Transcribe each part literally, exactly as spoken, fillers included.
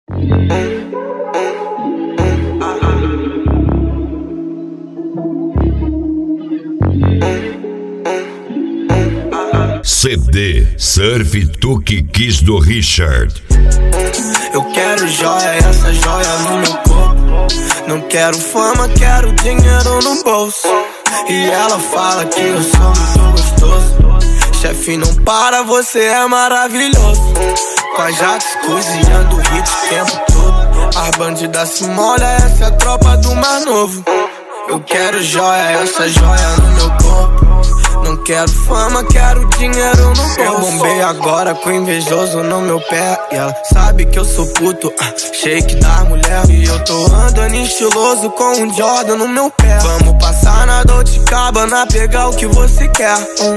C D Surf Tu Que Quis do Richard. Eu quero joia, essa joia no meu corpo. Não quero fama, quero dinheiro no bolso. E ela fala que eu sou muito gostoso. Chefe, não para, você é maravilhoso. Com a Jax cozinhando hit o tempo todo. As bandidas se molham, essa é a tropa do Mar Novo. Eu quero joia, essa joia no meu corpo. Não quero fama, quero dinheiro no bolso. Eu bombei agora com invejoso no meu pé. E ela sabe que eu sou puto, ah, shake da mulher. E eu tô andando estiloso com um Jordan no meu pé. Vamos passar na Dolce Gabbana, pegar o que você quer. hum,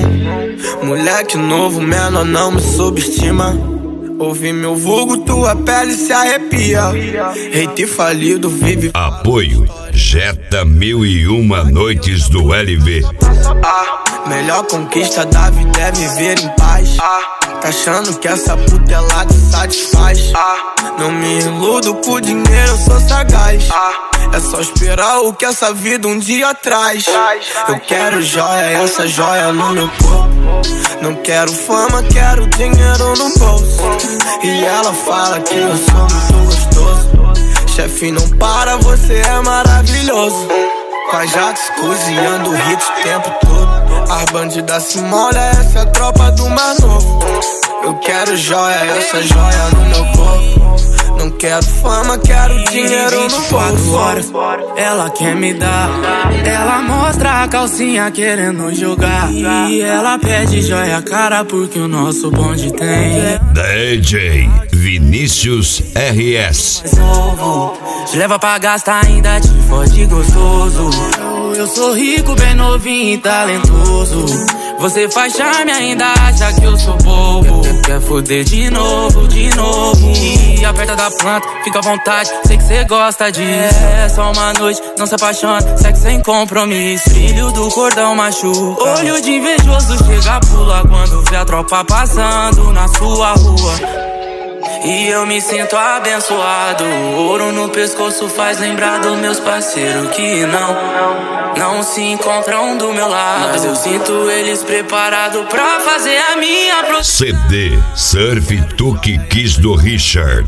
hum. Moleque novo, menor, não me subestima. Ouvi meu vulgo, tua pele se arrepia. Hate falido, vive. Apoio Jetta Mil e Uma Noites do L V. Ah, melhor conquista da vida é viver em paz. Ah, tá achando que essa puta ela te satisfaz? Ah, não me iludo com dinheiro, eu sou sagaz. Ah, é só esperar o que essa vida um dia traz. Eu quero joia, essa joia no meu corpo. Não quero fama, quero dinheiro no bolso. E ela fala que eu sou muito gostoso. Chefe, não para, você é maravilhoso. Com a Jax cozinhando hit o tempo todo. As bandidas se molham, essa é a tropa do Mar Novo. Eu quero joia, essa joia no meu corpo. Não quero fama, quero dinheiro no bolso. Horas, ela quer me dar. Ela mostra a calcinha querendo jogar. E ela pede joia cara porque o nosso bonde tem. D J Vinícius R S. Novo, te leva pra gastar, ainda te fode gostoso. Eu, eu sou rico, bem novinho e talentoso. Você faz charme, ainda acha que eu sou bobo. Quer foder de novo, de novo. E aperta da planta, fica à vontade, sei que cê gosta disso. É só uma noite, não se apaixona, sexo sem compromisso. Filho do cordão machuca. Olho de invejoso chega, pula quando vê a tropa passando na sua rua. E eu me sinto abençoado. Ouro no pescoço faz lembrar dos meus parceiros que não, não se encontram do meu lado. Mas eu sinto eles preparados pra fazer a minha pro... C D Surf Tu Que Quis do Richard.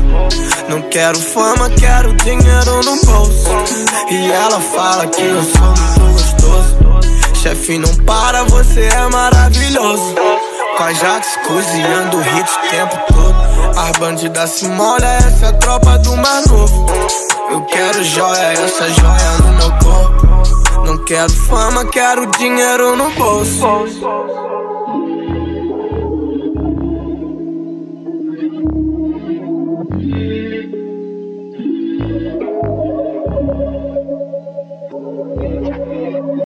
Não quero fama, quero dinheiro no bolso. E ela fala que eu sou muito gostoso. Chefe, não para, você é maravilhoso. Com a Jax cozinhando hit o tempo todo. As bandidas se molham, essa é a tropa do Mar Novo. Eu quero joia, essa joia no meu corpo. Não quero fama, quero dinheiro no bolso.